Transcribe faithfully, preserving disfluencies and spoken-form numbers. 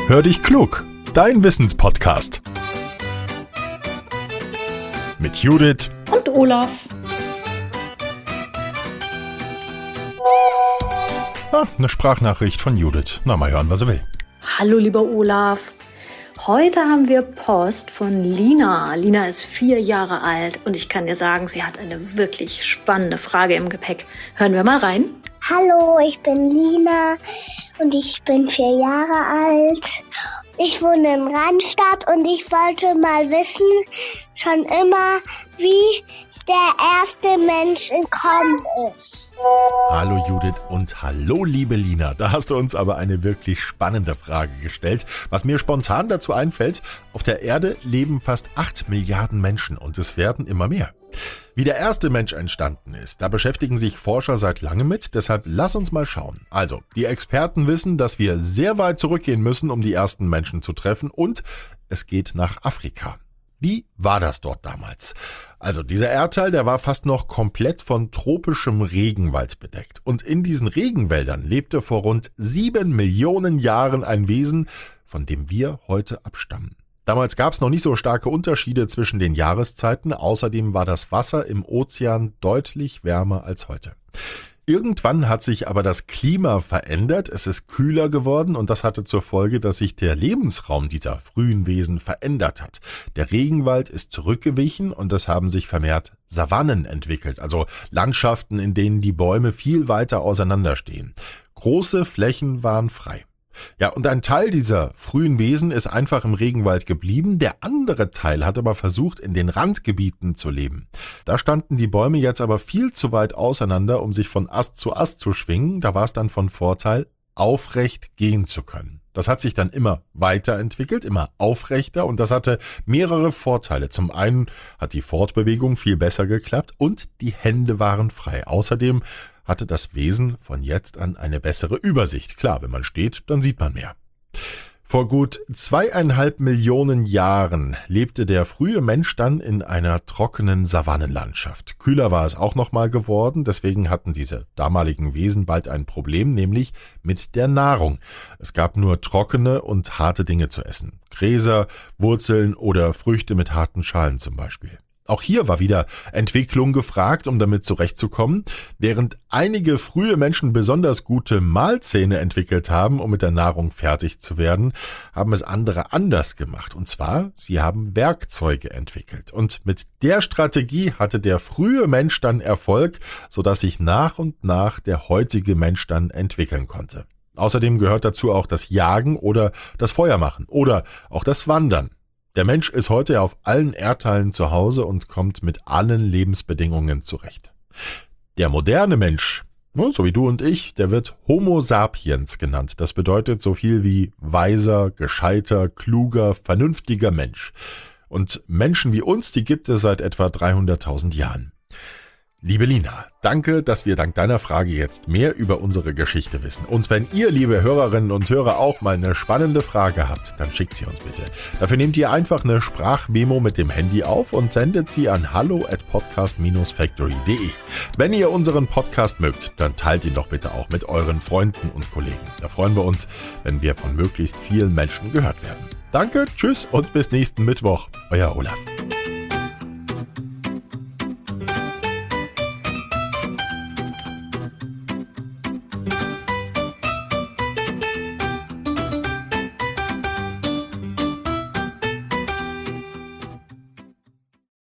Hör dich klug, dein Wissenspodcast. Mit Judith und Olaf. Ah, eine Sprachnachricht von Judith. Na, mal hören, was sie will. Hallo, lieber Olaf. Heute haben wir Post von Lina. Lina ist vier Jahre alt und ich kann dir sagen, sie hat eine wirklich spannende Frage im Gepäck. Hören wir mal rein. Hallo, ich bin Lina und ich bin vier Jahre alt. Ich wohne in Randstadt und ich wollte mal wissen, schon immer, wie der erste Mensch entkommen ist. Hallo Judith und hallo liebe Lina. Da hast du uns aber eine wirklich spannende Frage gestellt. Was mir spontan dazu einfällt, auf der Erde leben fast acht Milliarden Menschen und es werden immer mehr. Wie der erste Mensch entstanden ist, da beschäftigen sich Forscher seit langem mit, deshalb lass uns mal schauen. Also, die Experten wissen, dass wir sehr weit zurückgehen müssen, um die ersten Menschen zu treffen und es geht nach Afrika. Wie war das dort damals? Also dieser Erdteil, der war fast noch komplett von tropischem Regenwald bedeckt. Und in diesen Regenwäldern lebte vor rund sieben Millionen Jahren ein Wesen, von dem wir heute abstammen. Damals gab es noch nicht so starke Unterschiede zwischen den Jahreszeiten. Außerdem war das Wasser im Ozean deutlich wärmer als heute. Irgendwann hat sich aber das Klima verändert, es ist kühler geworden und das hatte zur Folge, dass sich der Lebensraum dieser frühen Wesen verändert hat. Der Regenwald ist zurückgewichen und es haben sich vermehrt Savannen entwickelt, also Landschaften, in denen die Bäume viel weiter auseinanderstehen. Große Flächen waren frei. Ja, und ein Teil dieser frühen Wesen ist einfach im Regenwald geblieben, der andere Teil hat aber versucht, in den Randgebieten zu leben. Da standen die Bäume jetzt aber viel zu weit auseinander, um sich von Ast zu Ast zu schwingen, da war es dann von Vorteil, aufrecht gehen zu können. Das hat sich dann immer weiterentwickelt, immer aufrechter und das hatte mehrere Vorteile. Zum einen hat die Fortbewegung viel besser geklappt und die Hände waren frei. Außerdem hatte das Wesen von jetzt an eine bessere Übersicht. Klar, wenn man steht, dann sieht man mehr. Vor gut zweieinhalb Millionen Jahren lebte der frühe Mensch dann in einer trockenen Savannenlandschaft. Kühler war es auch nochmal geworden, deswegen hatten diese damaligen Wesen bald ein Problem, nämlich mit der Nahrung. Es gab nur trockene und harte Dinge zu essen. Gräser, Wurzeln oder Früchte mit harten Schalen zum Beispiel. Auch hier war wieder Entwicklung gefragt, um damit zurechtzukommen. Während einige frühe Menschen besonders gute Mahlzähne entwickelt haben, um mit der Nahrung fertig zu werden, haben es andere anders gemacht. Und zwar, sie haben Werkzeuge entwickelt. Und mit der Strategie hatte der frühe Mensch dann Erfolg, sodass sich nach und nach der heutige Mensch dann entwickeln konnte. Außerdem gehört dazu auch das Jagen oder das Feuermachen oder auch das Wandern. Der Mensch ist heute auf allen Erdteilen zu Hause und kommt mit allen Lebensbedingungen zurecht. Der moderne Mensch, so wie du und ich, der wird Homo sapiens genannt. Das bedeutet so viel wie weiser, gescheiter, kluger, vernünftiger Mensch. Und Menschen wie uns, die gibt es seit etwa dreihunderttausend Jahren. Liebe Lina, danke, dass wir dank deiner Frage jetzt mehr über unsere Geschichte wissen. Und wenn ihr, liebe Hörerinnen und Hörer, auch mal eine spannende Frage habt, dann schickt sie uns bitte. Dafür nehmt ihr einfach eine Sprachmemo mit dem Handy auf und sendet sie an hallo at podcast dash factory punkt de. Wenn ihr unseren Podcast mögt, dann teilt ihn doch bitte auch mit euren Freunden und Kollegen. Da freuen wir uns, wenn wir von möglichst vielen Menschen gehört werden. Danke, tschüss und bis nächsten Mittwoch. Euer Olaf.